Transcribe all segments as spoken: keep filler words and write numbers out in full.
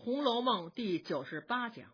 红楼梦》第九十八讲。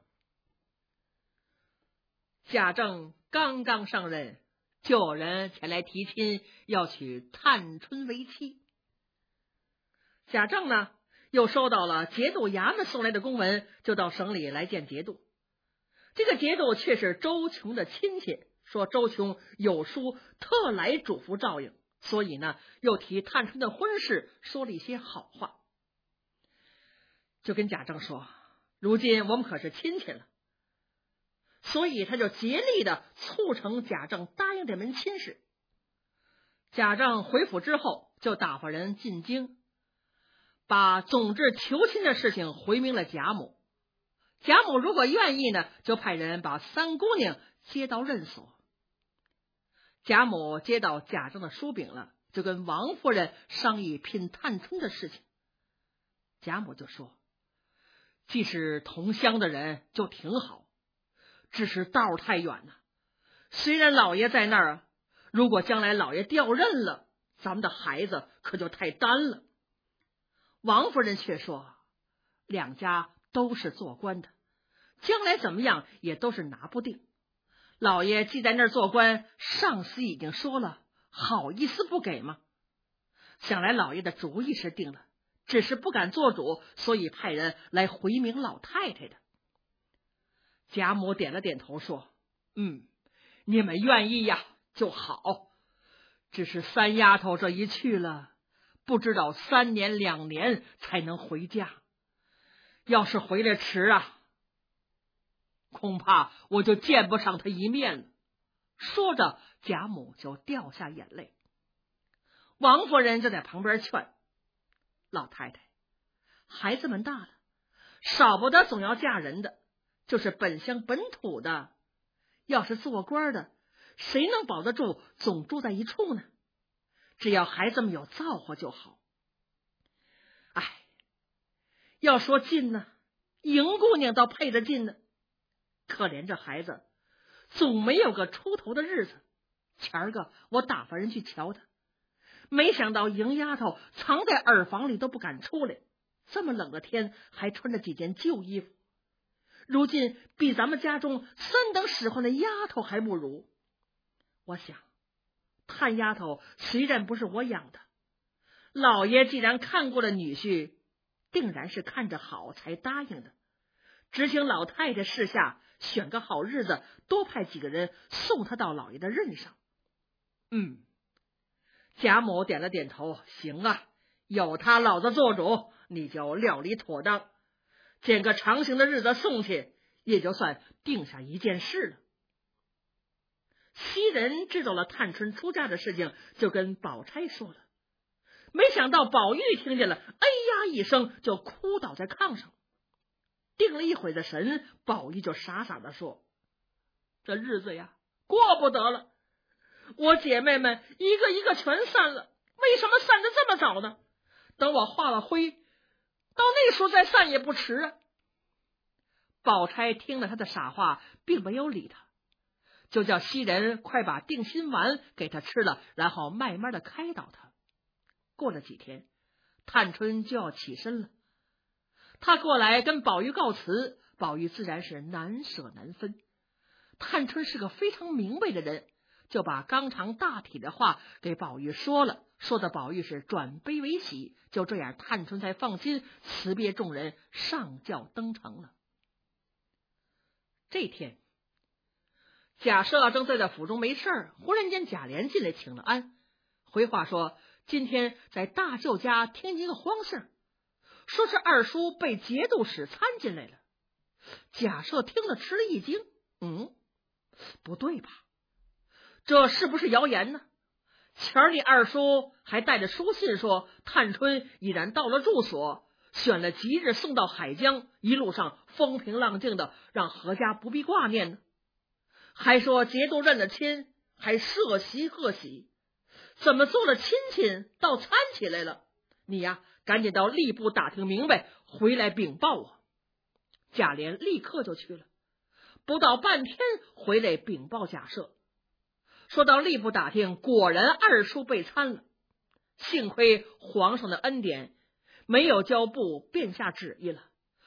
贾政刚刚上任，就有人前来提亲，要娶探春为妻。贾政呢，又收到了节度衙门送来的公文，就到省里来见节度。这个节度却是周琼的亲戚，说周琼有书特来嘱咐照应，所以呢，又提探春的婚事说了一些好话，就跟贾政说，如今我们可是亲戚了，所以他就竭力的促成贾政答应这门亲事。贾政回府之后，就打发人进京，把总之求亲的事情回明了贾母。贾母如果愿意呢，就派人把三姑娘接到任所。贾母接到贾政的书禀了，就跟王夫人商议聘探春的事情。贾母就说，既是同乡的人就挺好，只是道太远了。虽然老爷在那儿，如果将来老爷调任了，咱们的孩子可就太单了。王夫人却说，两家都是做官的，将来怎么样也都是拿不定。老爷既在那儿做官，上司已经说了，好意思不给吗？想来老爷的主意是定了，只是不敢做主，所以派人来回明老太太的。贾母点了点头说，嗯，你们愿意呀就好，只是三丫头这一去了，不知道三年两年才能回家，要是回来迟啊，恐怕我就见不上她一面了。说着，贾母就掉下眼泪。王夫人就在旁边劝，老太太，孩子们大了，少不得总要嫁人的，就是本乡本土的，要是做官的，谁能保得住总住在一处呢？只要孩子们有造化就好。哎，要说近呢，迎姑娘倒配得近呢，可怜这孩子总没有个出头的日子。前儿个我打发人去瞧他，没想到迎丫头藏在耳房里都不敢出来，这么冷的天还穿着几件旧衣服，如今比咱们家中三等使唤的丫头还不如。我想探丫头虽然不是我养的，老爷既然看过了女婿，定然是看着好才答应的。只请老太太示下，选个好日子，多派几个人送他到老爷的任上。嗯，贾母点了点头，行啊，有他老子做主，你就料理妥当，拣个长行的日子送去，也就算定下一件事了。袭人知道了探春出嫁的事情，就跟宝钗说了，没想到宝玉听见了，哎呀一声就哭倒在炕上。定了一会的神，宝玉就傻傻的说，这日子呀过不得了，我姐妹们一个一个全散了，为什么散得这么早呢？等我化了灰，到那时候再散也不迟啊。宝钗听了他的傻话，并没有理他，就叫袭人快把定心丸给他吃了，然后慢慢的开导他。过了几天，探春就要起身了，他过来跟宝玉告辞，宝玉自然是难舍难分。探春是个非常明白的人，就把纲常大体的话给宝玉说了，说的宝玉是转悲为喜。就这样，探春才放心辞别众人，上轿登城了。这天，贾赦正在在府中没事儿，忽然间贾琏进来请了安，回话说今天在大舅家听见一个荒信儿，说是二叔被节度使参进来了。贾赦听了吃了一惊，嗯，不对吧？这是不是谣言呢？前儿你二叔还带着书信说，探春已然到了住所，选了吉日送到海江，一路上风平浪静的，让何家不必挂念呢。还说节度认了亲，还设席贺喜，怎么做了亲戚倒参起来了？你呀，赶紧到吏部打听明白，回来禀报我。贾琏立刻就去了，不到半天回来禀报贾赦，说到吏部打听，果然二叔被参了。幸亏皇上的恩典，没有交部便下旨意了，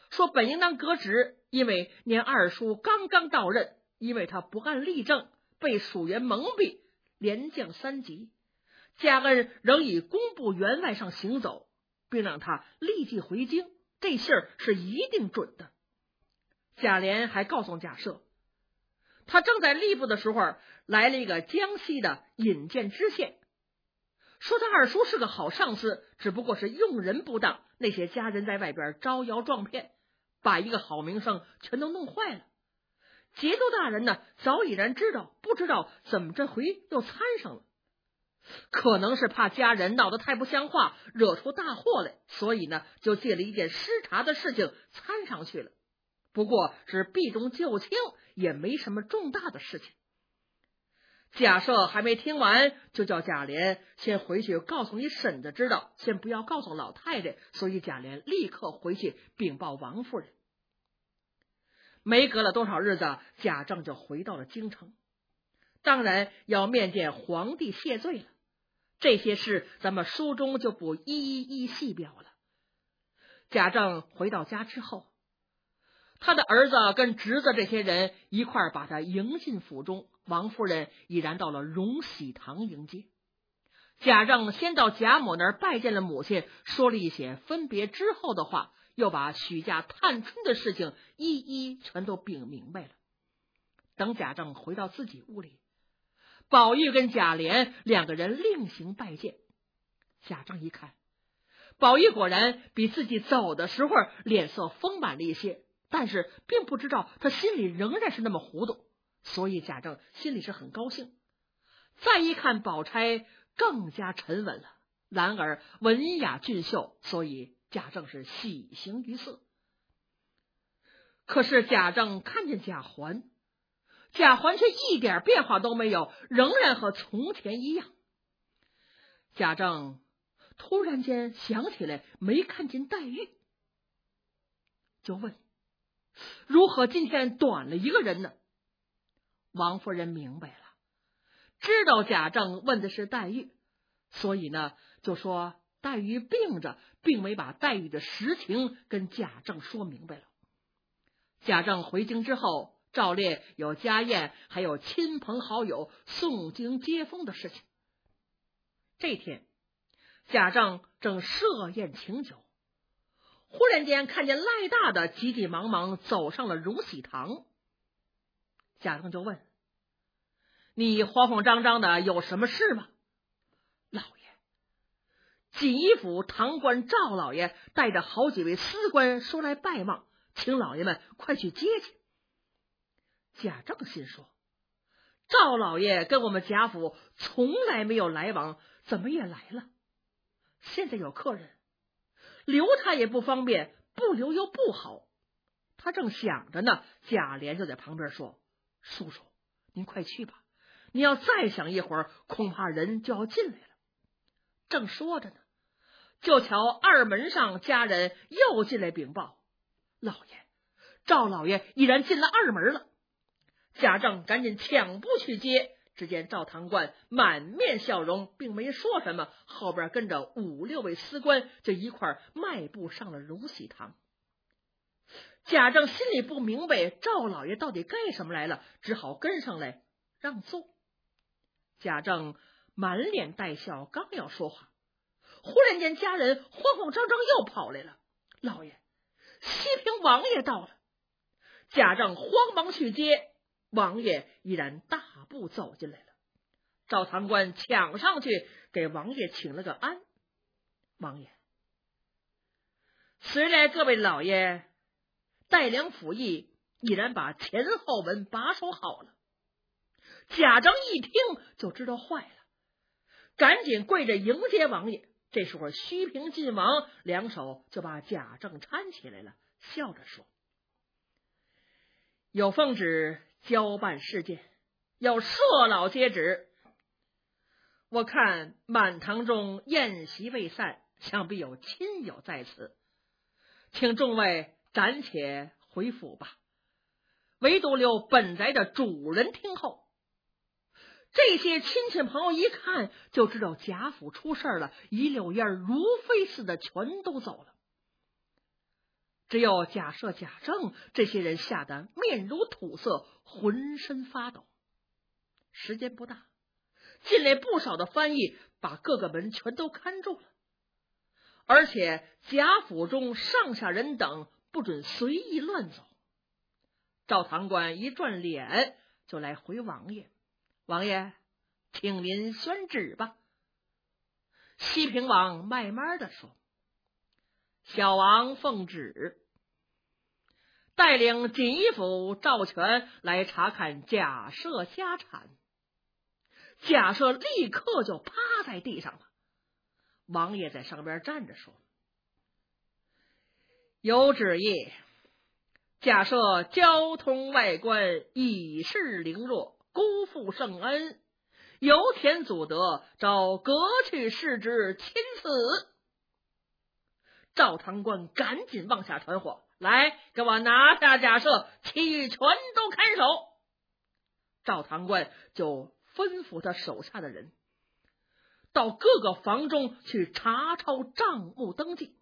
说本应当革职，因为年二叔刚刚到任，因为他不按例政，被蜀元蒙蔽，连降三级。贾恩仍以工部员外上行走，并让他立即回京，这信儿是一定准的。贾琏还告诉贾赦，他正在吏部的时候，来了一个江西的引荐知县，说他二叔是个好上司，只不过是用人不当，那些家人在外边招摇撞骗，把一个好名声全都弄坏了。节度大人呢，早已然知道，不知道怎么这回又掺上了，可能是怕家人闹得太不像话，惹出大祸来，所以呢，就借了一件失察的事情掺上去了。不过是避重就轻，也没什么重大的事情。贾赦还没听完，就叫贾琏先回去告诉你婶子知道，先不要告诉老太太。所以贾琏立刻回去禀报王夫人。没隔了多少日子，贾政就回到了京城，当然要面见皇帝谢罪了。这些事咱们书中就不一一细表了。贾政回到家之后，他的儿子跟侄子这些人一块儿把他迎进府中，王夫人已然到了荣禧堂迎接。贾政先到贾母那儿拜见了母亲，说了一些分别之后的话，又把许家探春的事情一一全都禀明白了。等贾政回到自己屋里，宝玉跟贾琏两个人另行拜见。贾政一看，宝玉果然比自己走的时候脸色丰满了一些，但是并不知道他心里仍然是那么糊涂，所以贾政心里是很高兴。再一看宝钗更加沉稳了，然而文雅俊秀，所以贾政是喜形于色。可是贾政看见贾环，贾环却一点变化都没有，仍然和从前一样。贾政突然间想起来没看见黛玉，就问如何今天短了一个人呢？王夫人明白了，知道贾政问的是黛玉，所以呢就说黛玉病着，并没把黛玉的实情跟贾政说明白了。贾政回京之后，照例有家宴，还有亲朋好友诵经接风的事情。这天贾政正设宴请酒，忽然间看见赖大的急急忙忙走上了荣禧堂。贾政就问，你慌慌张张的有什么事吗？老爷，锦衣府堂官赵老爷带着好几位司官说来拜望，请老爷们快去接去。贾政心说，赵老爷跟我们贾府从来没有来往，怎么也来了？现在有客人，留他也不方便，不留又不好。他正想着呢，贾琏就在旁边说，叔叔您快去吧，你要再想一会儿，恐怕人就要进来了。正说着呢，就瞧二门上家人又进来禀报，老爷，赵老爷已然进了二门了。贾政赶紧抢步去接，只见赵堂官满面笑容，并没说什么，后边跟着五六位司官就一块迈步上了荣禧堂。贾政心里不明白赵老爷到底干什么来了，只好跟上来让座。贾政满脸带笑，刚要说话，忽然间家人慌慌张张又跑来了，老爷，西平王爷到了。贾政慌忙去接，王爷依然大步走进来了。赵堂官抢上去给王爷请了个安。王爷，此来各位老爷带领府役，已然把前后文把守好了。贾政一听就知道坏了，赶紧跪着迎接王爷。这时候虚平晋王两手就把贾政搀起来了，笑着说，有奉旨交办事件，要赦老接旨。我看满堂中宴席未散，想必有亲友在此，请众位暂且回府吧，唯独留本宅的主人听候。这些亲戚朋友一看就知道贾府出事了，一溜烟如飞似的全都走了。 只有贾赦、贾政这些人吓得面如土色，浑身发抖。时间不大，进来不少的翻译把各个门全都看住了，而且贾府中上下人等不准随意乱走。赵堂官一转脸就来回王爷：“王爷，请您宣旨吧。”西平王慢慢的说：“小王奉旨，带领锦衣府赵全来查看贾赦家产。”贾赦立刻就趴在地上了。王爷在上边站着说：“有旨意，贾赦交通外官，以势凌弱，辜负圣恩，有田祖德，召革去世之，钦此。”赵堂官赶紧往下传话：“来，给我拿下贾赦，其余全都看守。”赵堂官就吩咐他手下的人到各个房中去查抄账目登记。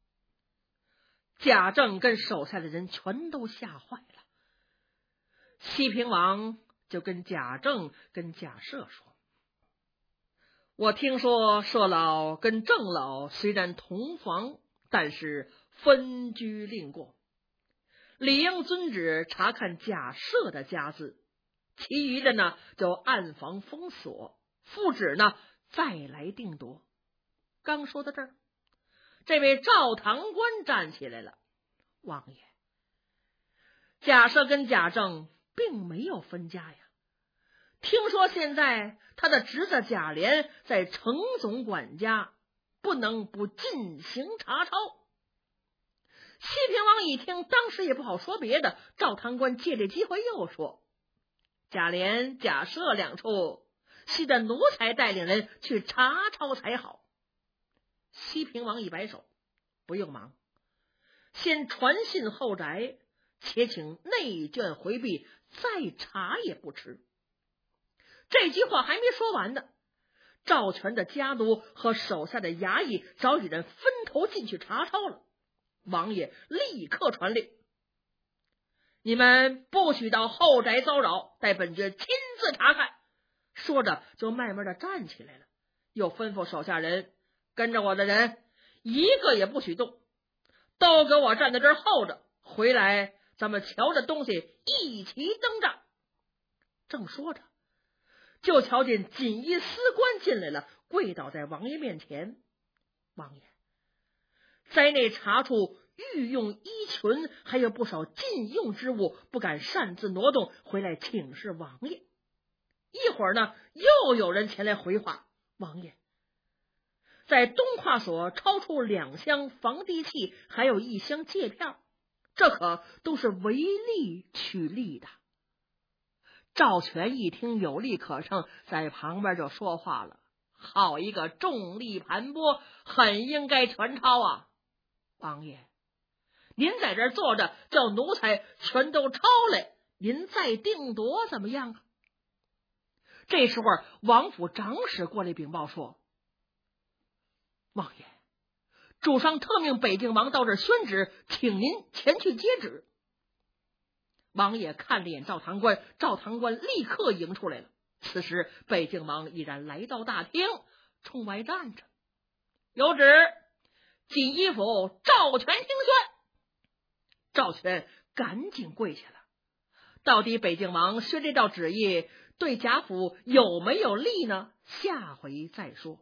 贾政跟手下的人全都吓坏了。西平王就跟贾政跟贾赦说：“我听说赦老跟郑老虽然同房，但是分居另过，理应遵旨查看贾赦的家资，其余的呢就暗房封锁，复旨呢再来定夺。”刚说到这儿，这位赵堂官站起来了：“王爷，贾赦跟贾政并没有分家呀，听说现在他的侄子贾琏在承总管家，不能不进行查抄。”西平王一听，当时也不好说别的，赵堂官借这机会又说：“贾琏、贾赦两处，系得奴才带领人去查抄才好。”西平王一摆手：“不用忙，先传信后宅，且请内眷回避，再查也不迟。”这句话还没说完呢，赵全的家奴和手下的衙役早已人分头进去查抄了。王爷立刻传令：“你们不许到后宅骚扰，待本爵亲自查看。”说着就慢慢的站起来了，又吩咐手下人：“跟着我的人一个也不许动，都给我站在这儿候着，回来咱们瞧着东西一起登账。”正说着，就瞧见锦衣司官进来了，跪倒在王爷面前：“王爷，在内查处御用衣裙，还有不少禁用之物，不敢擅自挪动，回来请示王爷。”一会儿呢，又有人前来回话：“王爷，在东跨所抄出两箱防滴器，还有一箱借票，这可都是为利取利的。”赵全一听有利可乘，在旁边就说话了：“好一个重力盘剥，很应该全抄啊！王爷，您在这儿坐着，叫奴才全都抄来，您再定夺怎么样啊？”这时候王府长史过来禀报说：“王爷，主上特命北静王到这儿宣旨，请您前去接旨。”王爷看了眼赵堂官，赵堂官立刻迎出来了。此时北静王已然来到大厅，冲外站着：“有旨，锦衣府赵全听宣。”赵全赶紧跪下了。到底北静王宣这道旨意对贾府有没有利呢？下回再说。